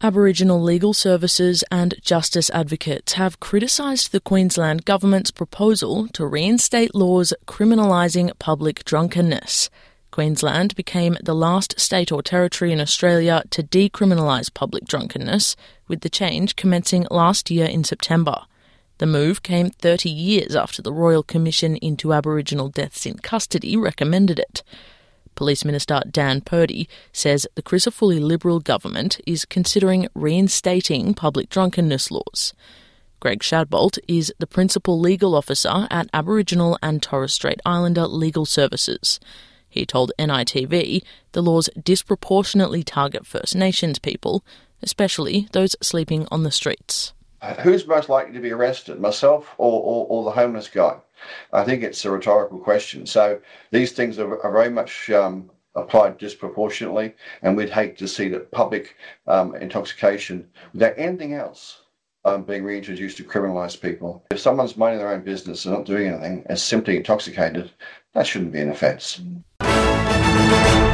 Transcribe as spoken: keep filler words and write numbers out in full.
Aboriginal legal services and justice advocates have criticised the Queensland Government's proposal to reinstate laws criminalising public drunkenness. Queensland became the last state or territory in Australia to decriminalise public drunkenness, with the change commencing last year in September. The move came thirty years after the Royal Commission into Aboriginal Deaths in Custody recommended it. Police Minister Dan Purdy says the Crisafulli Liberal government is considering reinstating public drunkenness laws. Greg Shadbolt is the Principal Legal Officer at Aboriginal and Torres Strait Islander Legal Services. He told N I T V the laws disproportionately target First Nations people, especially those sleeping on the streets. Uh, who's most likely to be arrested, myself or, or, or the homeless guy? I think it's a rhetorical question. So these things are, are very much um, applied disproportionately, and we'd hate to see that public um, intoxication, without anything else, um, being reintroduced to criminalise people. If someone's minding their own business and not doing anything and simply intoxicated, that shouldn't be an offence.